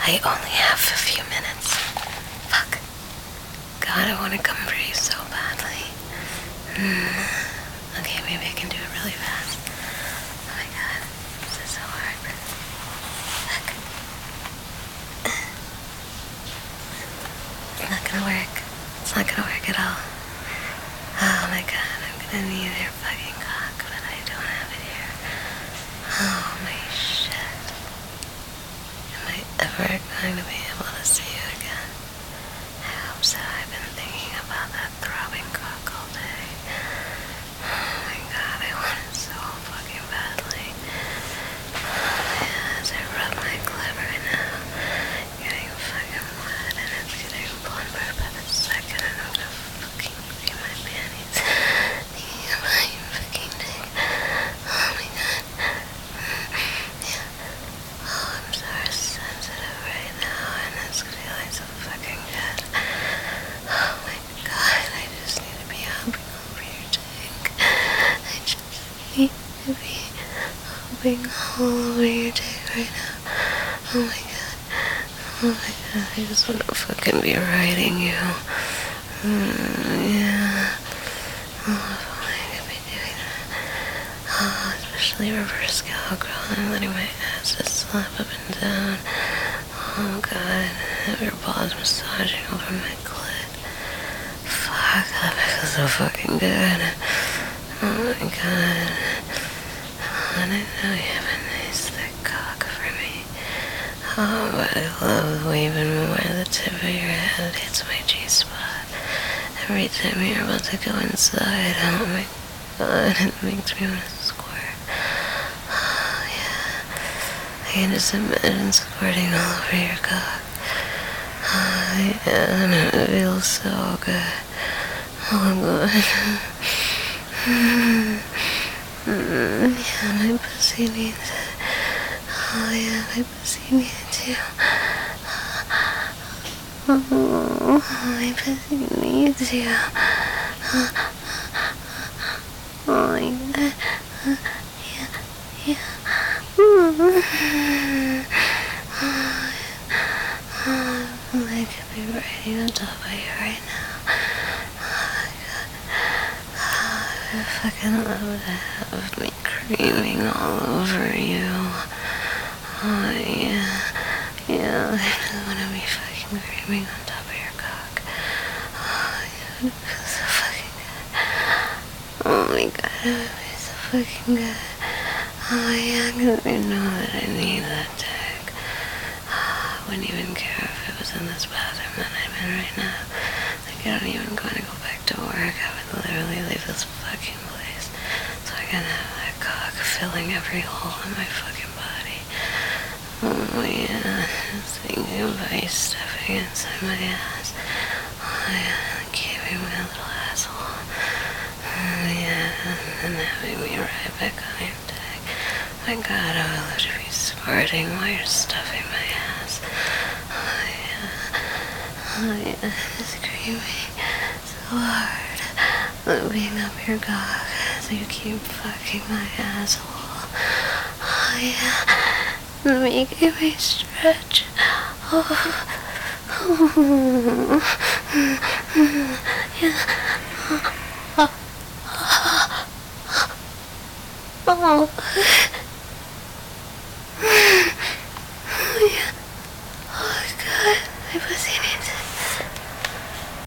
I only have a few minutes. Fuck. God, I want to come for you so badly. Okay, maybe I can do it really fast. Oh my god, this is so hard. Fuck. It's not gonna work. It's not gonna work at all. Oh my god, I'm gonna need your fucking cock, but I don't have it here. Oh my shit. Am I ever going to be able to see you again? I hope so. I've been thinking about that throbbing cock all day. Oh my god, I want it so fucking badly. Yeah, as I rub my clit right now, getting fucking wet, and it's getting plumber by the second, and I'm gonna fucking pee my panties. Thinking about you fucking dick. Oh my god. Yeah. Oh, I'm so sensitive right now, and it's feeling so fucking good. Oh my god, I just need to be humping over your dick. I just need to be humping all over your dick right now. Oh my god. Oh my god, I just want to fucking be riding you. Yeah. Oh, if only I could be doing that. Oh, especially reverse cowgirl and letting my ass just slap up and down. Oh god, have your balls massaging over my clit. Fuck, that feels so fucking good. Oh my god. Oh, and I know you have a nice thick cock for me. Oh, but I love the way even more the tip of your head hits my G-spot. Every time you're about to go inside, oh my god, it makes me want to squirt. Oh yeah, I can just imagine squirting all over your cock. Oh yeah, and it feels so good. Oh god. Yeah, my pussy needs it. Oh yeah, my pussy needs you. Oh, my pussy needs you. Oh my god. Yeah, yeah. I could be riding on top of you right now. Oh my god. I fucking love to have me creaming all over you. Oh yeah. Yeah, I really want to be fucking creaming on top of your cock. Oh yeah, it feels so fucking good. Oh my god, it feels so fucking good. Oh yeah, because I know that I need that dick. I wouldn't even care if it was in this bathroom that I'm in right now. Like, I don't even want to go back to work. I would literally leave this fucking place so I can have that cock filling every hole in my fucking body. Oh yeah, just thinking about you stuffing inside my ass. Oh yeah, keeping my little asshole. Oh yeah, and having me right back on your dick. My god, I would love to be squirting while you're stuffing my ass. Oh yeah, screaming so hard, looping up your cock as you keep fucking my asshole. Oh yeah, making me stretch. Oh, yeah. Oh.